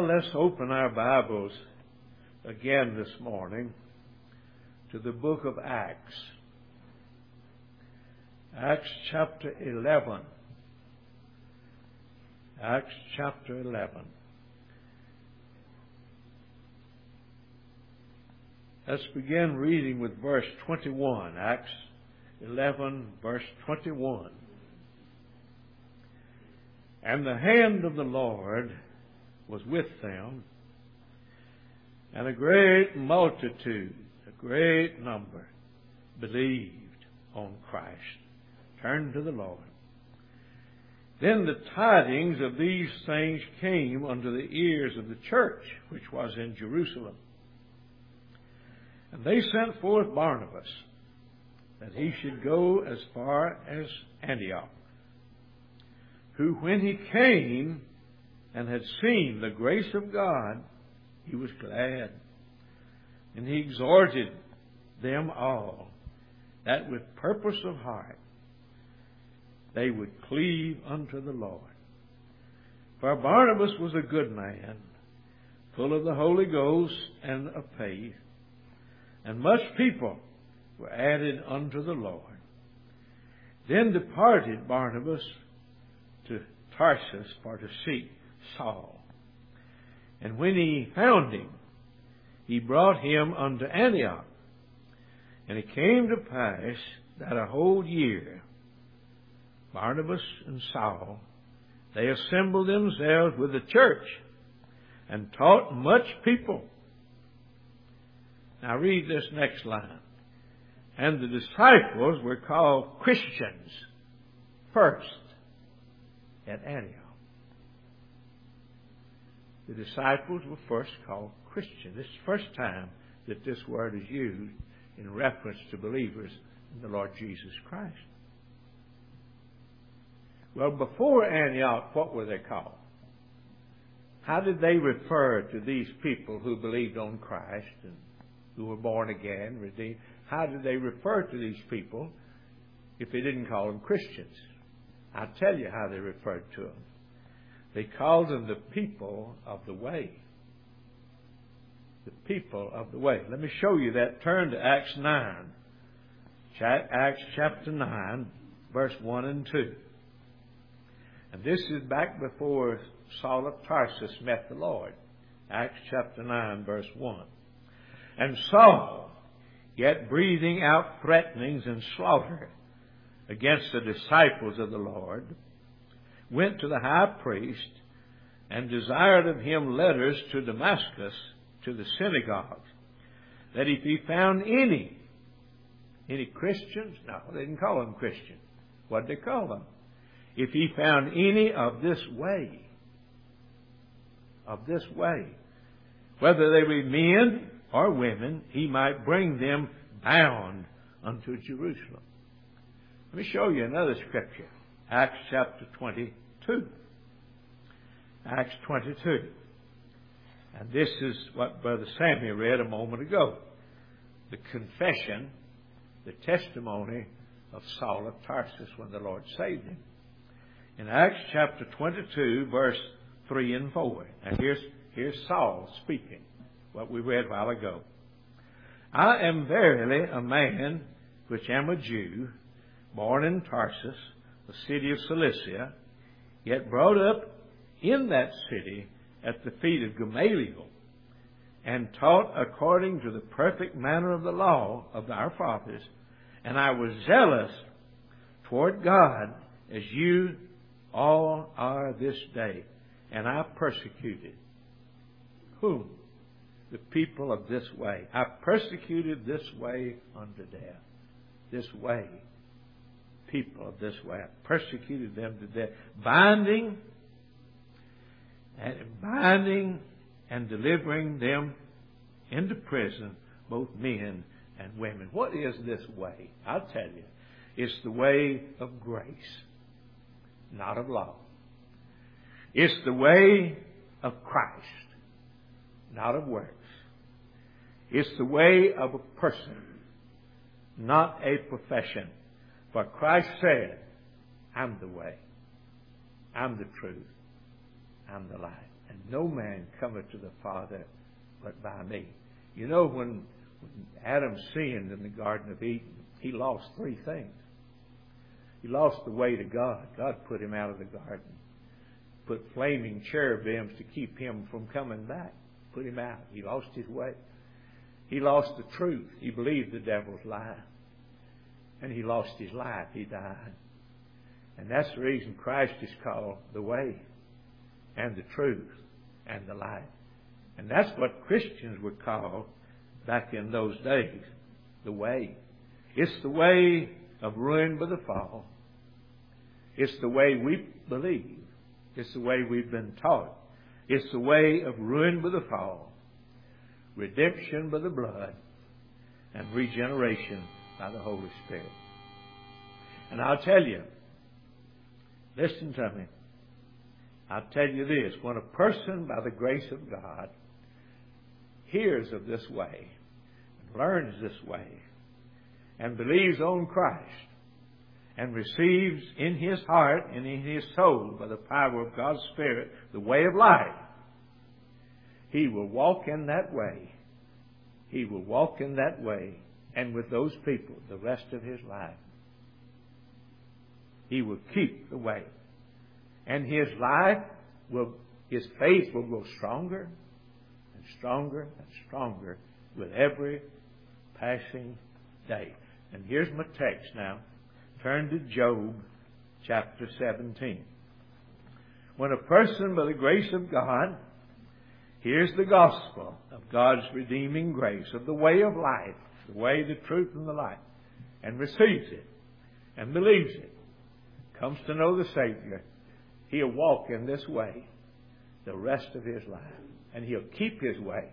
Well, let's open our Bibles again this morning to the book of Acts. Acts chapter 11. Acts chapter 11. Let's begin reading with verse 21. Acts 11, verse 21. And the hand of the Lord was with them, and a great multitude, a great number, believed on Christ, turned to the Lord. Then the tidings of these things came unto the ears of the church, which was in Jerusalem. And they sent forth Barnabas, that he should go as far as Antioch, who when he came and had seen the grace of God, he was glad. And he exhorted them all, that with purpose of heart they would cleave unto the Lord. For Barnabas was a good man, full of the Holy Ghost and of faith, and much people were added unto the Lord. Then departed Barnabas to Tarsus for to seek Saul. And when he found him, he brought him unto Antioch. And it came to pass that a whole year, Barnabas and Saul, they assembled themselves with the church and taught much people. Now read this next line. And the disciples were called Christians first at Antioch. The disciples were first called Christians. This is the first time that this word is used in reference to believers in the Lord Jesus Christ. Well, before Antioch, what were they called? How did they refer to these people who believed on Christ and who were born again, redeemed? How did they refer to these people if they didn't call them Christians? I'll tell you how they referred to them. They called them the people of the way. The people of the way. Let me show you that. Turn to Acts 9. Acts chapter 9, verse 1 and 2. And this is back before Saul of Tarsus met the Lord. Acts chapter 9, verse 1. And Saul, yet breathing out threatenings and slaughter against the disciples of the Lord, went to the high priest and desired of him letters to Damascus, to the synagogues, that if he found any Christians, no, they didn't call them Christians. What did they call them? If he found any of this way, whether they be men or women, he might bring them bound unto Jerusalem. Let me show you another scripture. Acts chapter 22. Acts 22. And this is what Brother Samuel read a moment ago. The confession, the testimony of Saul of Tarsus when the Lord saved him. In Acts chapter 22, verse 3 and 4. And here's Saul speaking, what we read a while ago. I am verily a man which am a Jew, born in Tarsus, the city of Cilicia, yet brought up in that city at the feet of Gamaliel, and taught according to the perfect manner of the law of our fathers. And I was zealous toward God as you all are this day. And I persecuted. Whom? The people of this way. I persecuted this way unto death. This way. People of this way. I persecuted them to death. Binding and delivering them into prison, both men and women. What is this way? I'll tell you. It's the way of grace, not of law. It's the way of Christ, not of works. It's the way of a person, not a profession. For Christ said, I'm the way, I'm the truth, I'm the life. And no man cometh to the Father but by me. You know, when Adam sinned in the Garden of Eden, he lost three things. He lost the way to God. God put him out of the garden. Put flaming cherubims to keep him from coming back. Put him out. He lost his way. He lost the truth. He believed the devil's lie. And he lost his life. He died. And that's the reason Christ is called the way and the truth and the life. And that's what Christians were called back in those days. The way. It's the way of ruin by the fall. It's the way we believe. It's the way we've been taught. It's the way of ruin by the fall, redemption by the blood, and regeneration by the Holy Spirit. And I'll tell you, listen to me, I'll tell you this, when a person by the grace of God hears of this way, learns this way, and believes on Christ, and receives in his heart and in his soul, by the power of God's Spirit, the way of life, he will walk in that way. He will walk in that way, and with those people the rest of his life. He will keep the way. And his life his faith will grow stronger and stronger and stronger with every passing day. And here's my text now. Turn to Job chapter 17. When a person by the grace of God hears the gospel of God's redeeming grace, of the way of life, the way, the truth, and the life, and receives it and believes it, comes to know the Savior, he'll walk in this way the rest of his life. And he'll keep his way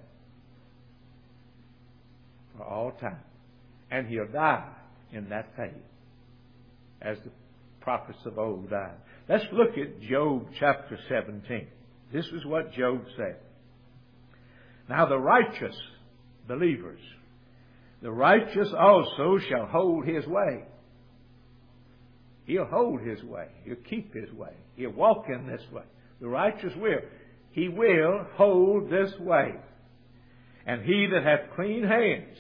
for all time. And he'll die in that faith, as the prophets of old died. Let's look at Job chapter 17. This is what Job said. Now the righteous believers, the righteous also shall hold his way. He'll hold his way. He'll keep his way. He'll walk in this way. The righteous will. He will hold this way. And he that hath clean hands,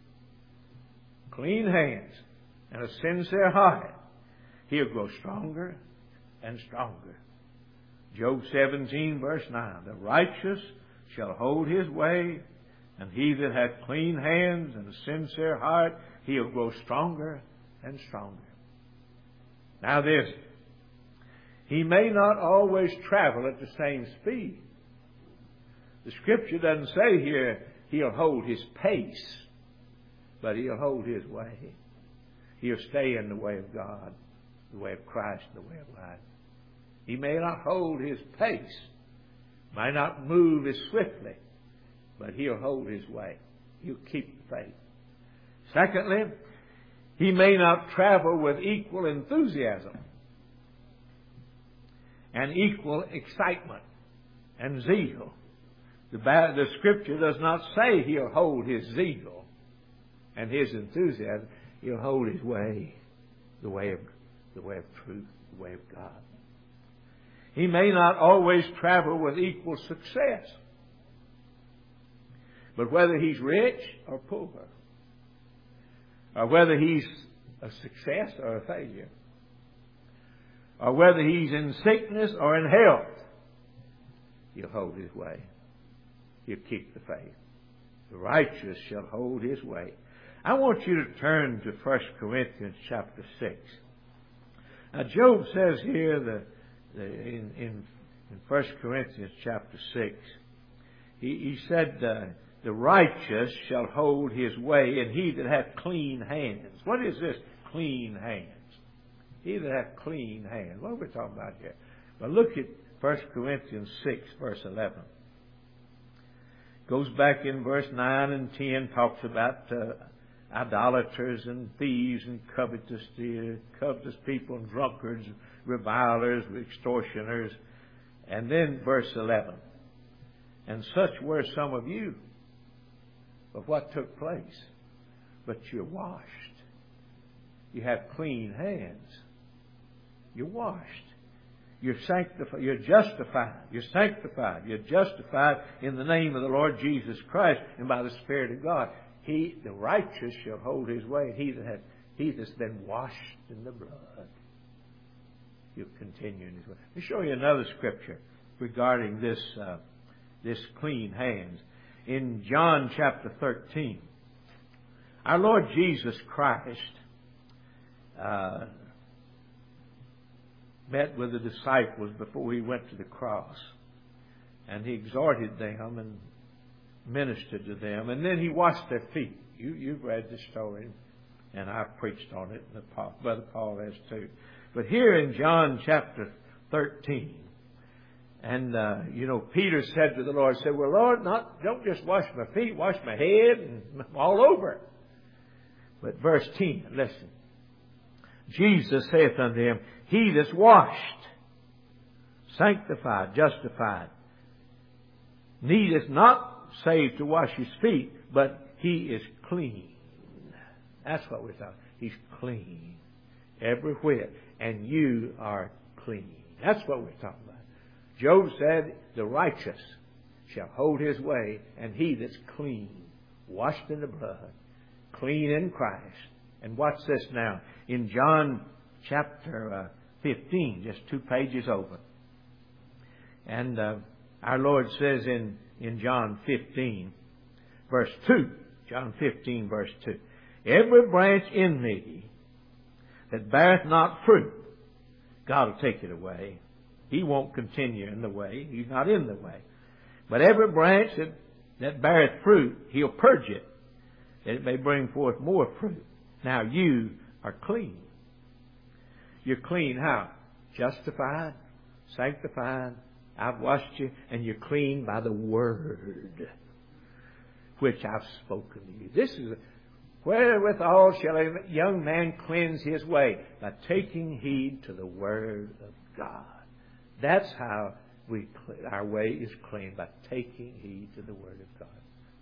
and a sincere heart, he'll grow stronger and stronger. Job 17 verse 9. The righteous shall hold his way, and he that hath clean hands and a sincere heart, he'll grow stronger and stronger. Now this, he may not always travel at the same speed. The Scripture doesn't say here he'll hold his pace, but he'll hold his way. He'll stay in the way of God, the way of Christ, the way of life. He may not hold his pace, might not move as swiftly, but he'll hold his way. He'll keep the faith. Secondly, he may not travel with equal enthusiasm and equal excitement and zeal. The Scripture does not say he'll hold his zeal and his enthusiasm. He'll hold his way, the way of truth, the way of God. He may not always travel with equal success, but whether he's rich or poor, or whether he's a success or a failure, or whether he's in sickness or in health, he'll hold his way. He'll keep the faith. The righteous shall hold his way. I want you to turn to 1 Corinthians chapter 6. Now Job says here in 1 Corinthians chapter 6, he said, the righteous shall hold his way, and he that hath clean hands. What is this, clean hands? He that hath clean hands. What are we talking about here? Well, look at 1 Corinthians 6, verse 11. Goes back in verse 9 and 10, talks about idolaters and thieves and covetous people and drunkards, revilers, extortioners. And then verse 11. And such were some of you. But what took place? But you're washed. You have clean hands. You're washed. You're sanctified. You're justified. You're sanctified. You're justified in the name of the Lord Jesus Christ and by the Spirit of God. He, the righteous, shall hold his way. He that's been washed in the blood, he'll continue in his way. Let me show you another scripture regarding this clean hands. In John chapter 13, our Lord Jesus Christ met with the disciples before he went to the cross. And he exhorted them and ministered to them. And then he washed their feet. You've read the story, and I've preached on it, and Brother Paul has too. But here in John chapter 13, and Peter said to the Lord, well, Lord, don't just wash my feet, wash my head and all over. But verse 10, listen. Jesus saith unto him, he that's washed, sanctified, justified, needeth not save to wash his feet, but he is clean. That's what we're talking. He's clean everywhere, and you are clean. That's what we're talking about. Job said, the righteous shall hold his way, and he that's clean, washed in the blood, clean in Christ. And watch this now. In John chapter 15, just 2 pages over. And our Lord says in John 15, verse 2, John 15, verse 2, every branch in me that beareth not fruit, God will take it away. He won't continue in the way. He's not in the way. But every branch that beareth fruit, he'll purge it, that it may bring forth more fruit. Now you are clean. You're clean how? Justified, sanctified. I've washed you, and you're clean by the word which I've spoken to you. This is wherewithal shall a young man cleanse his way, by taking heed to the word of God. That's how our way is clean, by taking heed to the word of God.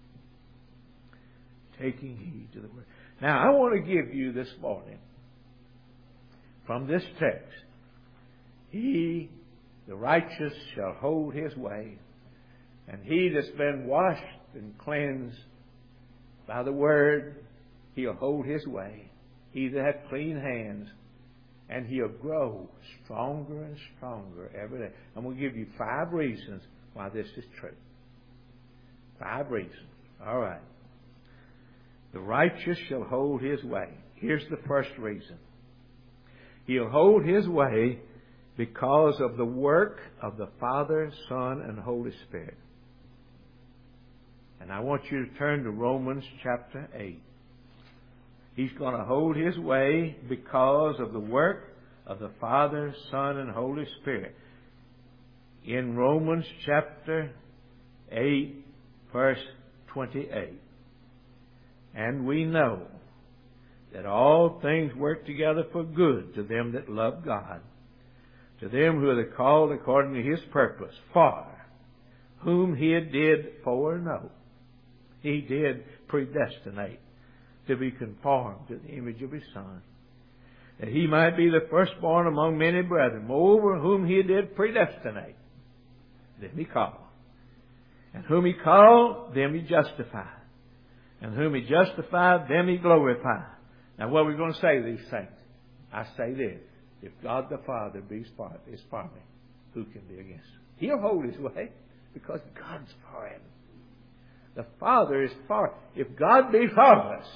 Taking heed to the word. Now, I want to give you this morning, from this text, he, the righteous, shall hold his way, and he that's been washed and cleansed by the word, he'll hold his way. He that hath clean hands, and he'll grow stronger and stronger every day. I'm going to give you 5 reasons why this is true. 5 reasons. All right. The righteous shall hold his way. Here's the first reason. He'll hold his way because of the work of the Father, Son, and Holy Spirit. And I want you to turn to Romans chapter 8. He's going to hold his way because of the work of the Father, Son, and Holy Spirit. In Romans chapter 8, verse 28. And we know that all things work together for good to them that love God, to them who are called according to his purpose, for whom he did foreknow. He did predestinate to be conformed to the image of his Son, that he might be the firstborn among many brethren. Moreover, whom he did predestinate, them he called. And whom he called, them he justified. And whom he justified, them he glorified. Now, what are we going to say to these things? I say this. If God the Father is for me, who can be against him? He'll hold his way because God's for him. The Father is for him. If God be for us,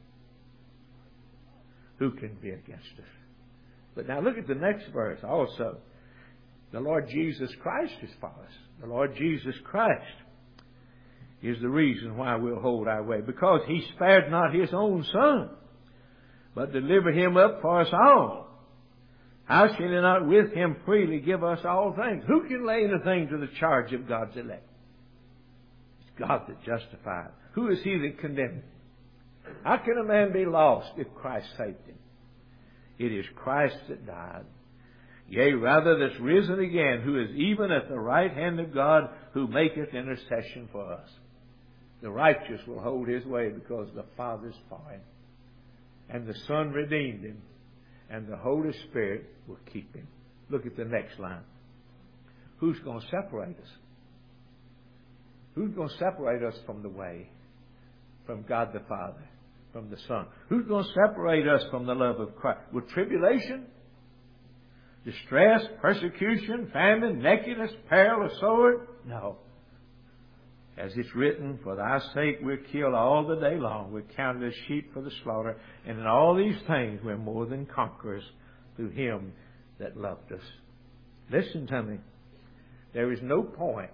who can be against us? But now look at the next verse also. The Lord Jesus Christ is for us. The Lord Jesus Christ is the reason why we'll hold our way. Because he spared not his own Son, but delivered him up for us all. How shall he not with him freely give us all things? Who can lay anything to the charge of God's elect? It's God that justifies. Who is he that condemns? How can a man be lost if Christ saved him? It is Christ that died. Yea, rather that's risen again, who is even at the right hand of God, who maketh intercession for us. The righteous will hold his way because the Father's for him. And the Son redeemed him. And the Holy Spirit will keep him. Look at the next line. Who's going to separate us? Who's going to separate us from the way? From God the Father, from the Son. Who's going to separate us from the love of Christ? Will tribulation, distress, persecution, famine, nakedness, peril, or sword? No. As it's written, for thy sake we're killed all the day long. We're counted as sheep for the slaughter. And in all these things we're more than conquerors through him that loved us. Listen to me. There is no point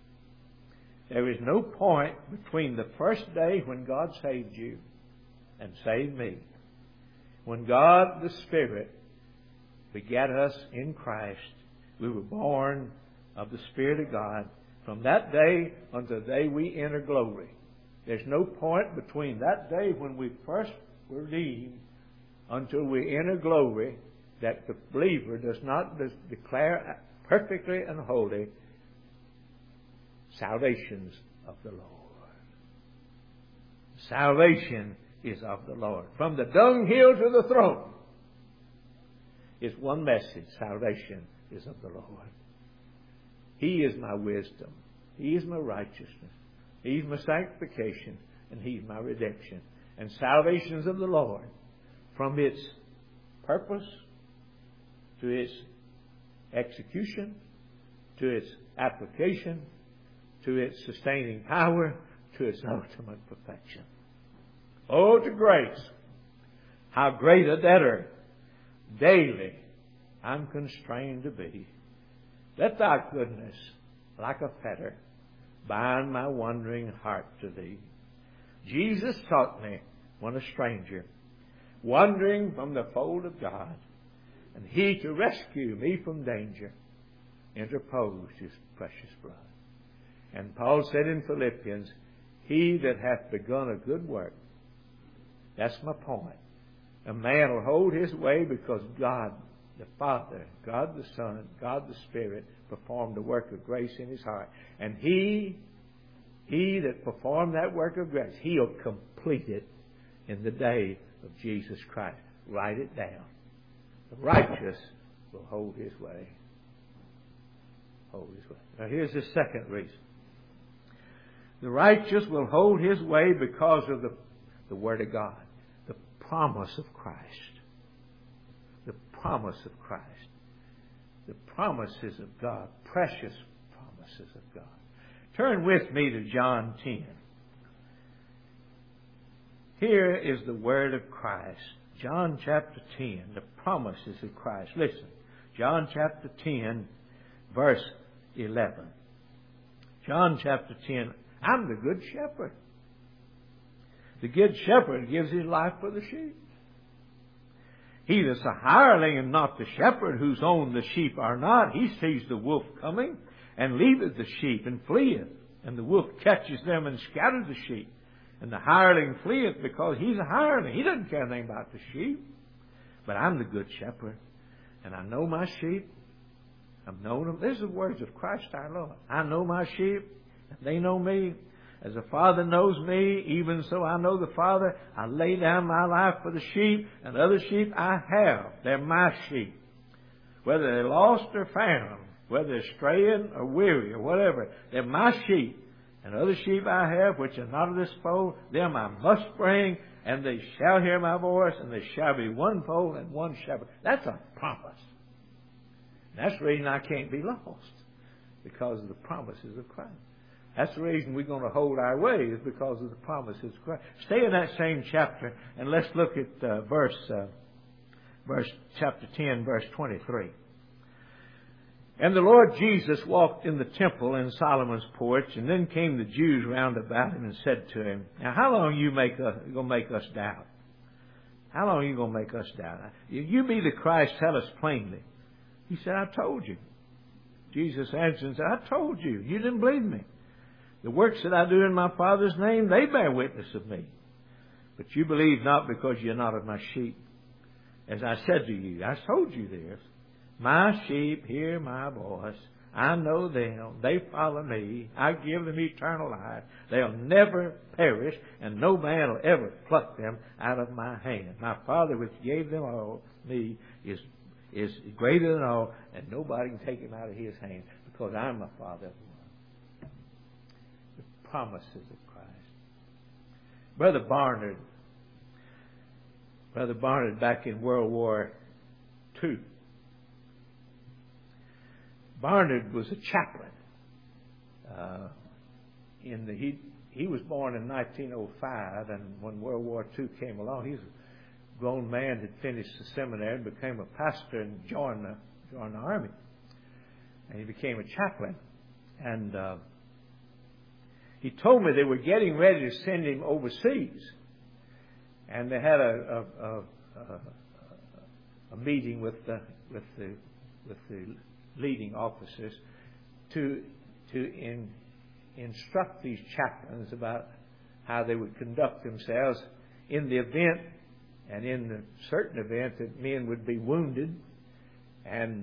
between the first day when God saved you and saved me, when God the Spirit begat us in Christ, we were born of the Spirit of God, from that day until the day we enter glory. There's no point between that day when we first were redeemed until we enter glory that the believer does not declare perfectly and holy salvations of the Lord. Salvation is of the Lord. From the dunghill to the throne is one message. Salvation is of the Lord. He is my wisdom. He is my righteousness. He's my sanctification. And He's my redemption. And salvation is of the Lord. From its purpose to its execution, to its application, to its sustaining power, to its ultimate perfection. Oh, to grace! How great a debtor daily I'm constrained to be. Let thy goodness, like a fetter, bind my wandering heart to thee. Jesus taught me when a stranger, wandering from the fold of God, and He to rescue me from danger, interposed His precious blood. And Paul said in Philippians, He that hath begun a good work. That's my point. A man will hold his way because God the Father, God the Son, God the Spirit performed the work of grace in his heart. And He that performed that work of grace, He'll complete it in the day of Jesus Christ. Write it down. The righteous will hold his way. Hold his way. Now here's the second reason. The righteous will hold his way because of the Word of God. The promise of Christ. The promise of Christ. The promises of God. Precious promises of God. Turn with me to John 10. Here is the Word of Christ. John chapter 10. The promises of Christ. Listen. John chapter 10, verse 11. John chapter 10. I'm the good shepherd. The good shepherd gives his life for the sheep. He that's a hireling and not the shepherd, whose own the sheep are not, he sees the wolf coming and leaveth the sheep and fleeth. And the wolf catches them and scatters the sheep. And the hireling fleeth because he's a hireling. He doesn't care anything about the sheep. But I'm the good shepherd. And I know my sheep. I've known them. These are the words of Christ our Lord. I know my sheep. They know me. As the Father knows me, even so I know the Father. I lay down my life for the sheep, and other sheep I have. They're my sheep. Whether they're lost or found, whether they're straying or weary or whatever, they're my sheep. And other sheep I have, which are not of this fold, them I must bring, and they shall hear my voice, and there shall be one fold and one shepherd. That's a promise. And that's the reason I can't be lost, because of the promises of Christ. That's the reason we're going to hold our way, is because of the promises of Christ. Stay in that same chapter, and let's look at chapter 10, verse 23. And the Lord Jesus walked in the temple in Solomon's porch, and then came the Jews round about him and said to him, Now how long are you going to make us doubt? How long are you going to make us doubt? If you be the Christ, tell us plainly. He said, I told you. Jesus answered and said, I told you. You didn't believe me. The works that I do in my Father's name, they bear witness of me. But you believe not because you're not of my sheep. As I said to you, I told you this. My sheep hear my voice. I know them. They follow me. I give them eternal life. They'll never perish, and no man will ever pluck them out of my hand. My Father which gave them all me is is greater than all, and nobody can take him out of his hand, because I'm a father of one. The promises of Christ. Brother Barnard back in World War II. Barnard was a chaplain. He was born in 1905, and when World War II came along, he was a grown man, had finished the seminary and became a pastor and joined the army. And he became a chaplain. And he told me they were getting ready to send him overseas. And they had a meeting with the leading officers to instruct these chaplains about how they would conduct themselves in the event, and in the certain event, that men would be wounded and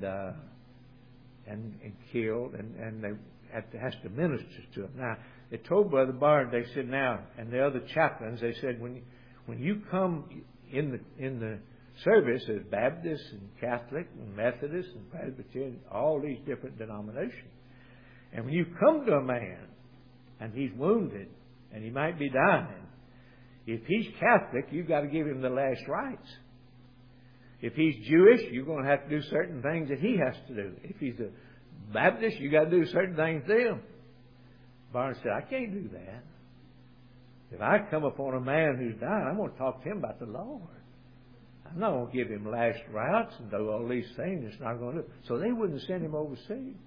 killed, and they has to minister to them. Now, they told Brother Barnard, they said, now, and the other chaplains, they said, when you come in the service as Baptist and Catholic and Methodist and Presbyterian, all these different denominations, and when you come to a man and he's wounded and he might be dying, if he's Catholic, you've got to give him the last rites. If he's Jewish, you're going to have to do certain things that he has to do. If he's a Baptist, you've got to do certain things to him. Barnes said, I can't do that. If I come upon a man who's dying, I'm going to talk to him about the Lord. I'm not going to give him last rites and do all these things. It's not going to do. So they wouldn't send him overseas.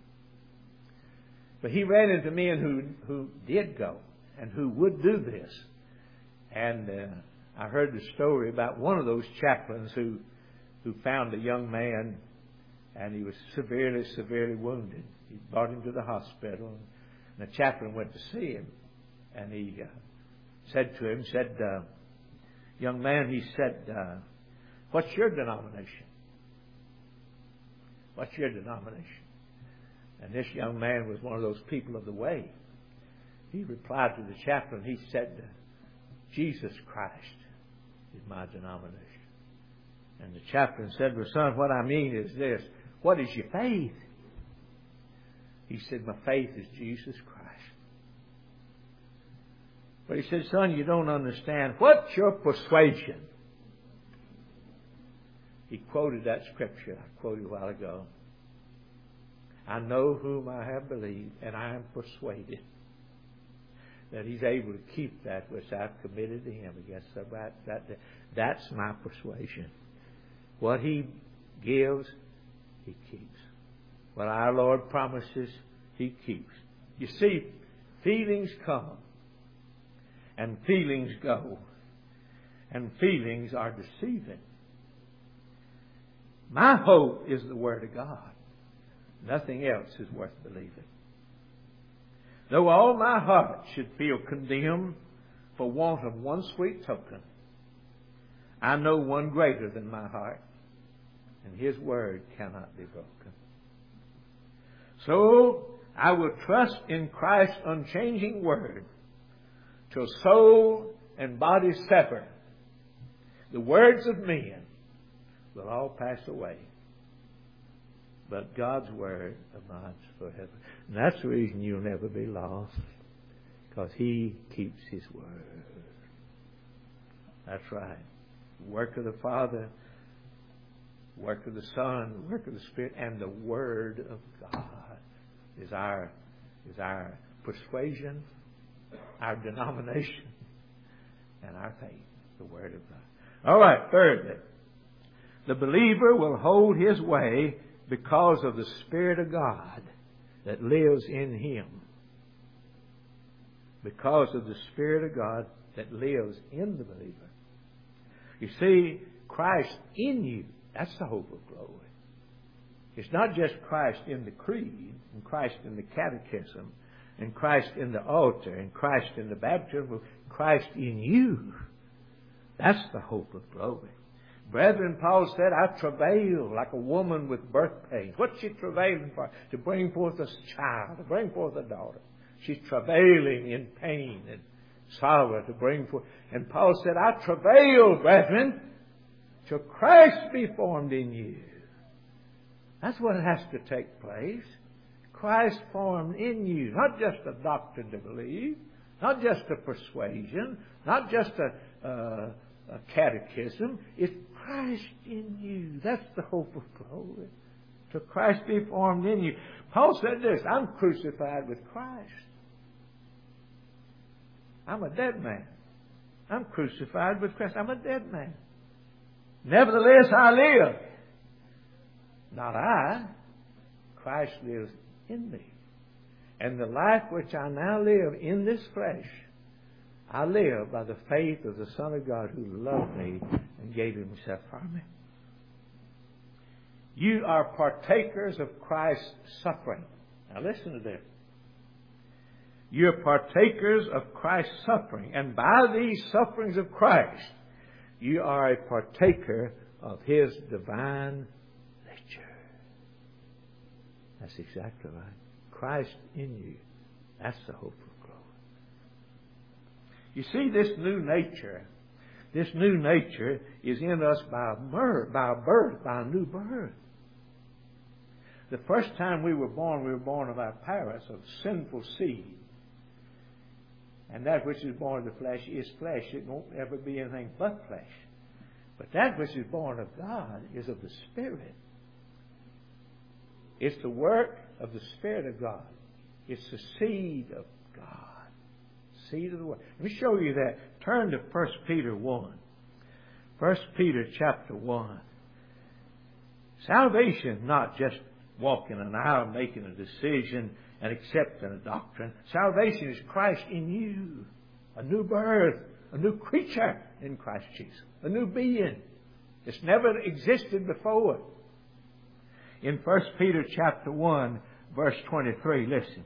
But he ran into men who did go and who would do this. And I heard the story about one of those chaplains who found a young man, and he was severely wounded. He brought him to the hospital, and the chaplain went to see him, and he said to him, young man, he said, what's your denomination? What's your denomination? And this young man was one of those people of the way. He replied to the chaplain, he said, Jesus Christ is my denomination. And the chaplain said, well, son, what I mean is this. What is your faith? He said, my faith is Jesus Christ. But he said, son, you don't understand. What's your persuasion? He quoted that scripture I quoted a while ago. I know whom I have believed, and I am persuaded that he's able to keep that which I've committed to him against the right. That's my persuasion. What he gives, he keeps. What our Lord promises, he keeps. You see, feelings come, and feelings go, and feelings are deceiving. My hope is the Word of God. Nothing else is worth believing. Though all my heart should feel condemned for want of one sweet token, I know one greater than my heart, and His Word cannot be broken. So I will trust in Christ's unchanging Word till soul and body sever. The words of men will all pass away, but God's Word abides forever. And that's the reason you'll never be lost, because He keeps His Word. That's right. The work of the Father, work of the Son, the work of the Spirit, and the Word of God is our persuasion, our denomination, and our faith, the Word of God. All right, thirdly, the believer will hold his way because of the Spirit of God that lives in him. Because of the Spirit of God that lives in the believer. You see, Christ in you, that's the hope of glory. It's not just Christ in the creed, and Christ in the catechism, and Christ in the altar, and Christ in the baptism, Christ in you. That's the hope of glory. Brethren, Paul said, I travail like a woman with birth pains. What's she travailing for? To bring forth a child, to bring forth a daughter. She's travailing in pain and sorrow to bring forth. And Paul said, I travail, brethren, till Christ be formed in you. That's what has to take place. Christ formed in you, not just a doctrine to believe, not just a persuasion, not just a catechism. It's Christ in you. That's the hope of glory. To Christ be formed in you. Paul said this, I'm crucified with Christ. I'm a dead man. I'm crucified with Christ. I'm a dead man. Nevertheless, I live. Not I. Christ lives in me. And the life which I now live in this flesh, I live by the faith of the Son of God who loved me and gave himself for me. You are partakers of Christ's suffering. Now listen to this. You're partakers of Christ's suffering. And by these sufferings of Christ, you are a partaker of His divine nature. That's exactly right. Christ in you. That's the hope of glory. You see, this new nature is in us by birth, by a new birth. The first time we were born of our parents of sinful seed. And that which is born of the flesh is flesh. It won't ever be anything but flesh. But that which is born of God is of the Spirit. It's the work of the Spirit of God. It's the seed of God. Seed of the Word. Let me show you that. Turn to 1 Peter 1. 1 Peter chapter 1. Salvation is not just walking an aisle, making a decision, and accepting a doctrine. Salvation is Christ in you. A new birth. A new creature in Christ Jesus. A new being. It's never existed before. In 1 Peter chapter 1, verse 23, listen.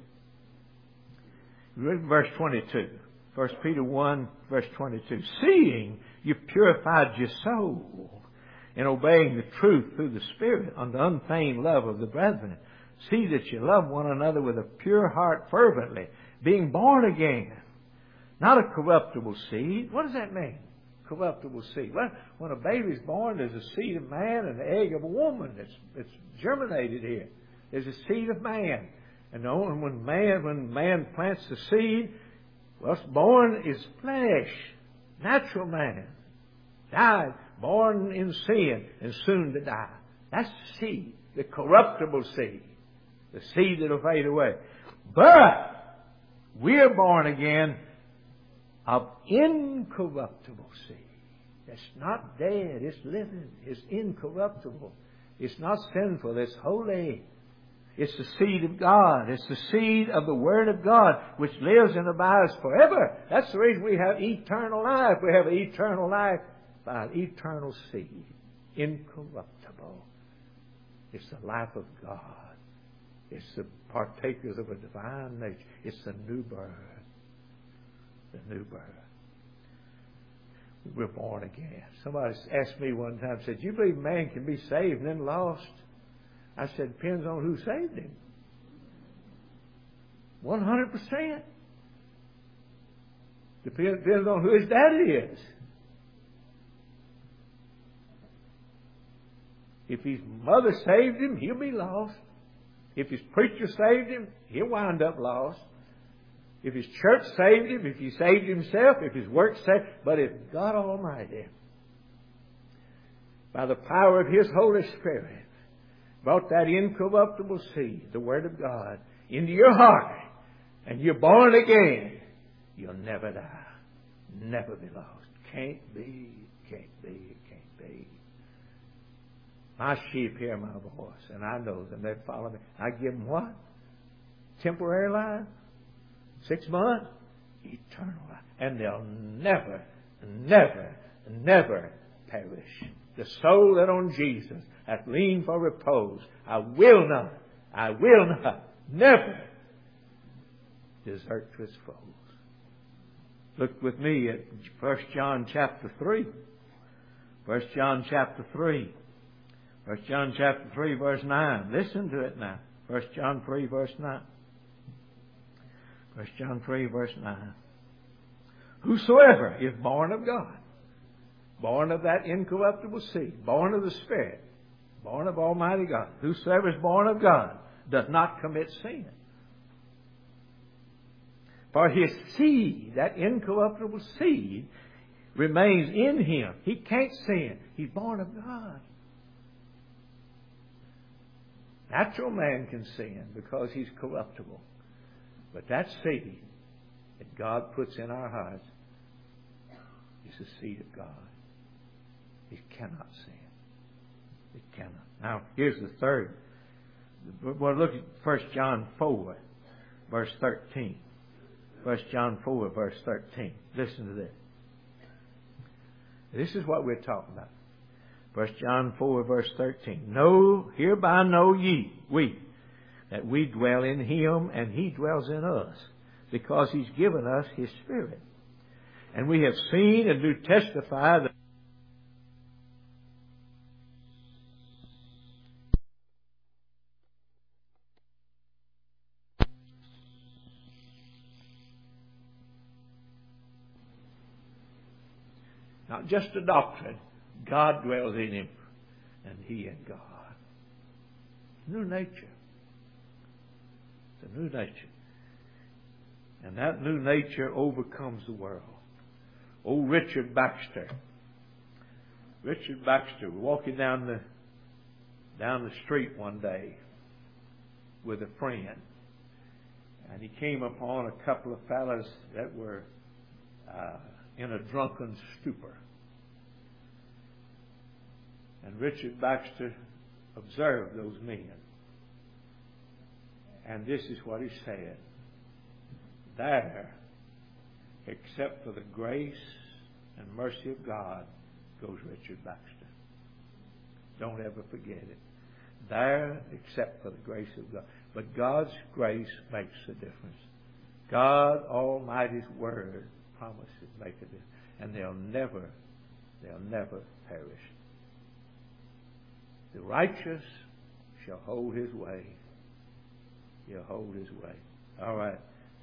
Read verse 22. 1 Peter 1, verse 22. Seeing you purified your soul in obeying the truth through the Spirit unto unfeigned love of the brethren. See that you love one another with a pure heart fervently, being born again. Not a corruptible seed. What does that mean? Corruptible seed. Well, when a baby's born, there's a seed of man and the egg of a woman. It's germinated here. There's a seed of man. And when man plants the seed, what's born is flesh. Natural man. Died, born in sin, and soon to die. That's the seed. The corruptible seed. The seed that'll fade away. But we're born again of incorruptible seed. It's not dead. It's living. It's incorruptible. It's not sinful. It's holy. It's the seed of God. It's the seed of the Word of God, which lives and abides forever. That's the reason we have eternal life. We have eternal life by an eternal seed. Incorruptible. It's the life of God. It's the partakers of a divine nature. It's the new birth. The new birth. We're born again. Somebody asked me one time, said, "Do you believe man can be saved and then lost?" I said, "Depends on who saved him." 100%. Depends on who his daddy is. If his mother saved him, he'll be lost. If his preacher saved him, he'll wind up lost. If his church saved him, if he saved himself, if his work saved, but if God Almighty, by the power of His Holy Spirit, brought that incorruptible seed, the Word of God, into your heart, and you're born again, you'll never die. Never be lost. Can't be, can't be, can't be. My sheep hear my voice, and I know them. They follow me. I give them what? Temporary life? 6 months? Eternal life. And they'll never, never, never perish. The soul that on Jesus hath leaned for repose, I will not, never desert to its foes. Look with me at 1 John chapter 3. 1 John chapter 3. 1 John chapter 3 verse 9. Listen to it now. 1 John 3 verse 9. 1 John 3 verse 9. Whosoever is born of God, born of that incorruptible seed, born of the Spirit, Born of Almighty God. Whosoever is born of God does not commit sin. For his seed, that incorruptible seed, remains in him. He can't sin. He's born of God. Natural man can sin because he's corruptible. But that seed that God puts in our hearts is the seed of God. It cannot sin. It cannot. Now, here's the third. We'll look at 1 John 4, verse 13. 1 John 4, verse 13. Listen to this. This is what we're talking about. 1 John 4, verse 13. Hereby know ye, we, that we dwell in him and he dwells in us, because he's given us his Spirit. And we have seen and do testify that not just a doctrine. God dwells in him, and he in God. New nature. It's a new nature. And that new nature overcomes the world. Old Richard Baxter. Richard Baxter was walking down the street one day with a friend. And he came upon a couple of fellas that were in a drunken stupor. And Richard Baxter observed those men. And this is what he said. There, except for the grace and mercy of God, goes Richard Baxter. Don't ever forget it. There, except for the grace of God. But God's grace makes a difference. God Almighty's Word promises make a difference. And they'll never perish. The righteous shall hold his way. He'll hold his way. All right.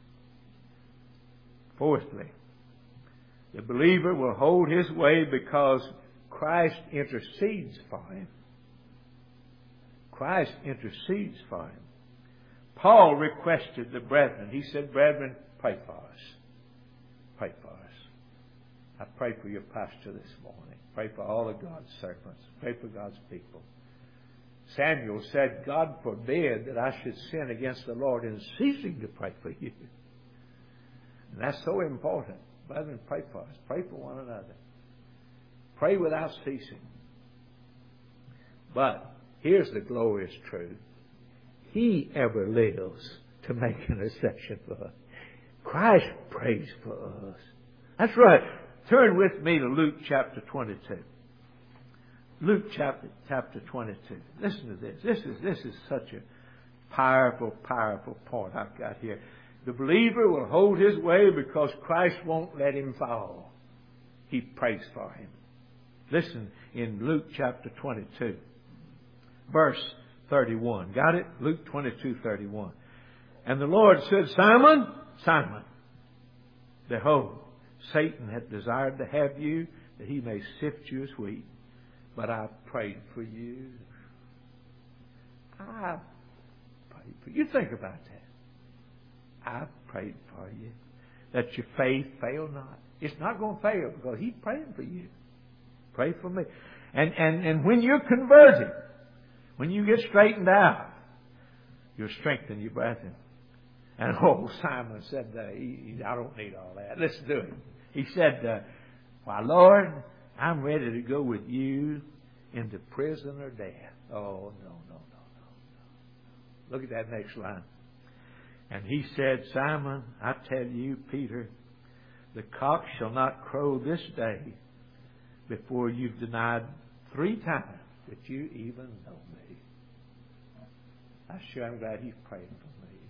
Fourthly, the believer will hold his way because Christ intercedes for him. Christ intercedes for him. Paul requested the brethren. He said, brethren, pray for us. Pray for us. I pray for your pastor this morning. Pray for all of God's servants. Pray for God's people. Samuel said, God forbid that I should sin against the Lord in ceasing to pray for you. And that's so important. Brethren, pray for us. Pray for one another. Pray without ceasing. But here's the glorious truth. He ever lives to make intercession for us. Christ prays for us. That's right. Turn with me to Luke chapter 22. Luke chapter 22. Listen to this. This is such a powerful point I've got here. The believer will hold his way because Christ won't let him fall. He prays for him. Listen in Luke chapter 22, verse 31. Got it? Luke 22:31. And the Lord said, Simon, Simon, behold, Satan hath desired to have you, that he may sift you as wheat. But I prayed for you. I prayed for you. You think about that. I prayed for you, that your faith fail not. It's not going to fail because he's praying for you. Pray for me. And when you're converted, when you get straightened out, you'll strengthen your brethren. And old Simon said, I don't need all that. Let's do it. He said, why, Lord, I'm ready to go with you into prison or death. Oh, no. Look at that next line. And he said, Simon, I tell you, Peter, the cock shall not crow this day before you've denied 3 times that you even know me. I'm glad he's praying for me.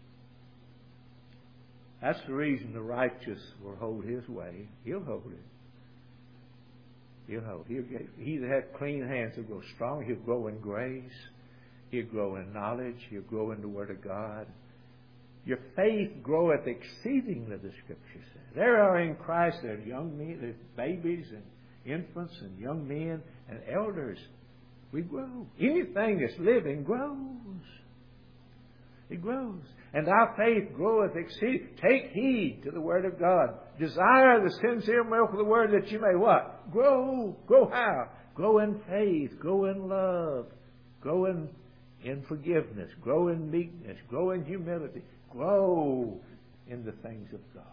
That's the reason the righteous will hold his way. He'll hold it. He'll hold it. He that hath clean hands will grow strong. He'll grow in grace. He'll grow in knowledge. He'll grow in the Word of God. Your faith groweth exceedingly, the Scripture says. There are in Christ, there are young men, there's babies and infants and young men and elders We grow. Anything that's living grows. It grows. And our faith groweth exceeding. Take heed to the Word of God. Desire the sincere milk of the Word that you may what? Grow. Grow how? Grow in faith. Grow in love. Grow in forgiveness. Grow in meekness. Grow in humility. Grow in the things of God.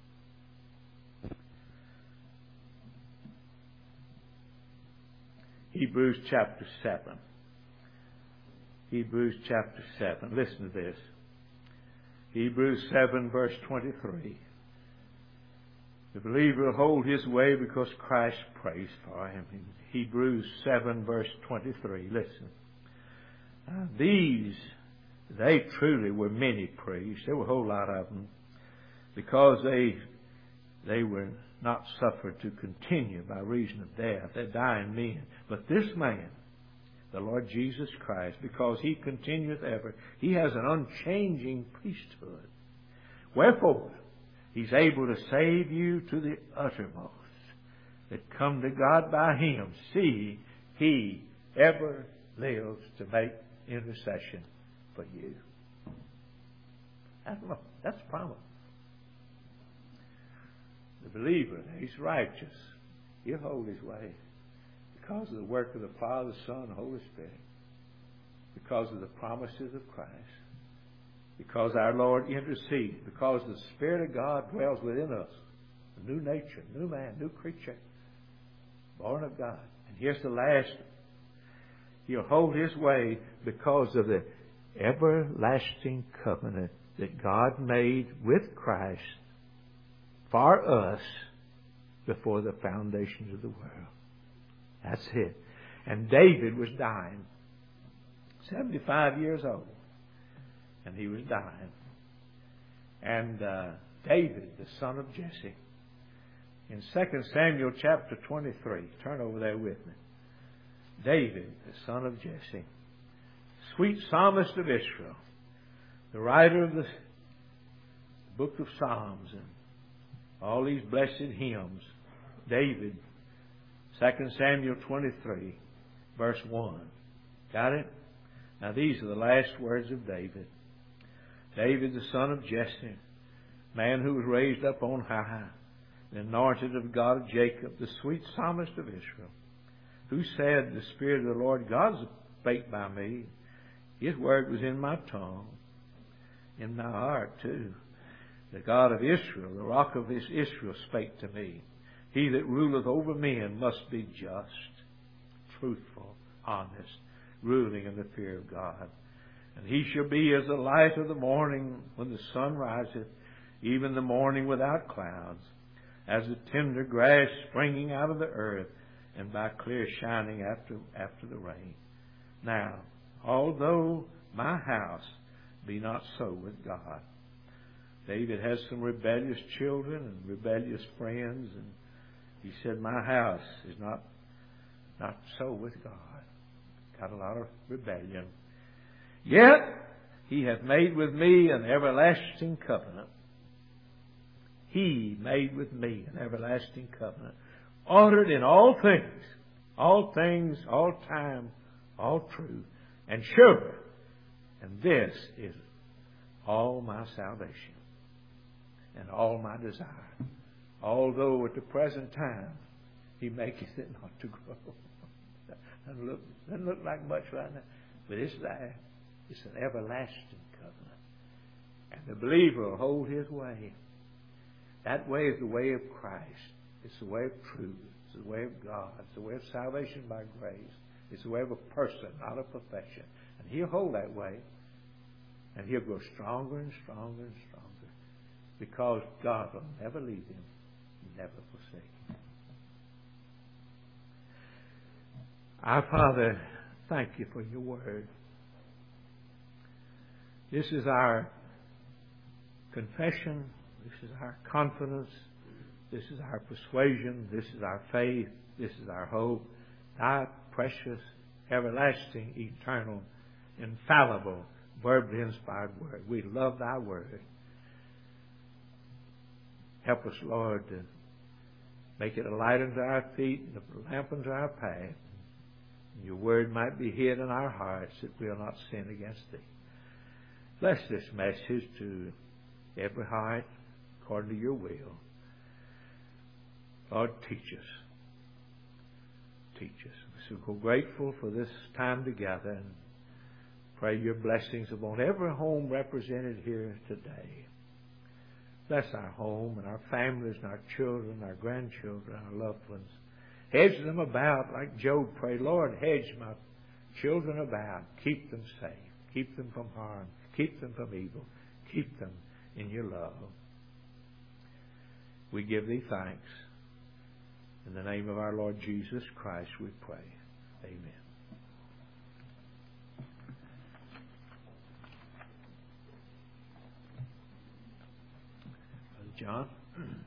Hebrews chapter 7. Hebrews chapter 7. Listen to this. Hebrews 7 verse 23. The believer will hold his way because Christ prays for him. In Hebrews 7 verse 23. Listen. These, they truly were many priests. There were a whole lot of them. Because they were not suffered to continue by reason of death. They're dying men. But this man, the Lord Jesus Christ, because He continueth ever, He has an unchanging priesthood. Wherefore, He's able to save you to the uttermost that come to God by Him. See, He ever lives to make intercession for you. That's a promise. The believer, he's righteous. He'll hold his way because of the work of the Father, Son, and Holy Spirit. Because of the promises of Christ. Because our Lord intercedes. Because the Spirit of God dwells within us. A new nature, new man, new creature. Born of God. And here's the last. He'll hold his way because of the everlasting covenant that God made with Christ for us before the foundations of the world. That's it. And David was dying. 75 years old. And he was dying. And David, the son of Jesse, in 2 Samuel chapter 23, turn over there with me. David, the son of Jesse, sweet psalmist of Israel, the writer of the book of Psalms and all these blessed hymns. David, 2 Samuel 23, verse 1. Got it? Now these are the last words of David. David, the son of Jesse, man who was raised up on high, the anointed of God of Jacob, the sweet psalmist of Israel, who said, the Spirit of the Lord God spake by me. His word was in my tongue, in my heart too. The God of Israel, the rock of his Israel, spake to me. He that ruleth over men must be just, truthful, honest, ruling in the fear of God. And he shall be as the light of the morning when the sun riseth, even the morning without clouds, as the tender grass springing out of the earth, and by clear shining after the rain. Now, although my house be not so with God. David has some rebellious children and rebellious friends, and he said, my house is not so with God. Got a lot of rebellion. Yet he hath made with me an everlasting covenant. He made with me an everlasting covenant, ordered in all things, all time, all truth, and sure. And this is all my salvation and all my desire. Although at the present time he maketh it not to grow. Doesn't look like much right now, but it's there. It's an everlasting covenant. And the believer will hold his way. That way is the way of Christ. It's the way of truth. It's the way of God. It's the way of salvation by grace. It's the way of a person, not a profession. And he'll hold that way. And he'll grow stronger and stronger and stronger. Because God will never leave him, never forsake him. Our Father, thank you for your word. This is our confession. This is our confidence. This is our persuasion. This is our faith. This is our hope. Thy precious, everlasting, eternal, infallible, verbally inspired word. We love thy word. Help us, Lord, to make it a light unto our feet and a lamp unto our path. Your word might be hid in our hearts that we'll not sin against Thee. Bless this message to every heart according to Your will. Lord, teach us. Teach us. We're so grateful for this time together, and pray Your blessings upon every home represented here today. Bless our home and our families and our children, our grandchildren, our loved ones. Hedge them about like Job prayed. Lord, hedge my children about. Keep them safe. Keep them from harm. Keep them from evil. Keep them in Your love. We give Thee thanks. In the name of our Lord Jesus Christ we pray. Amen. Brother John?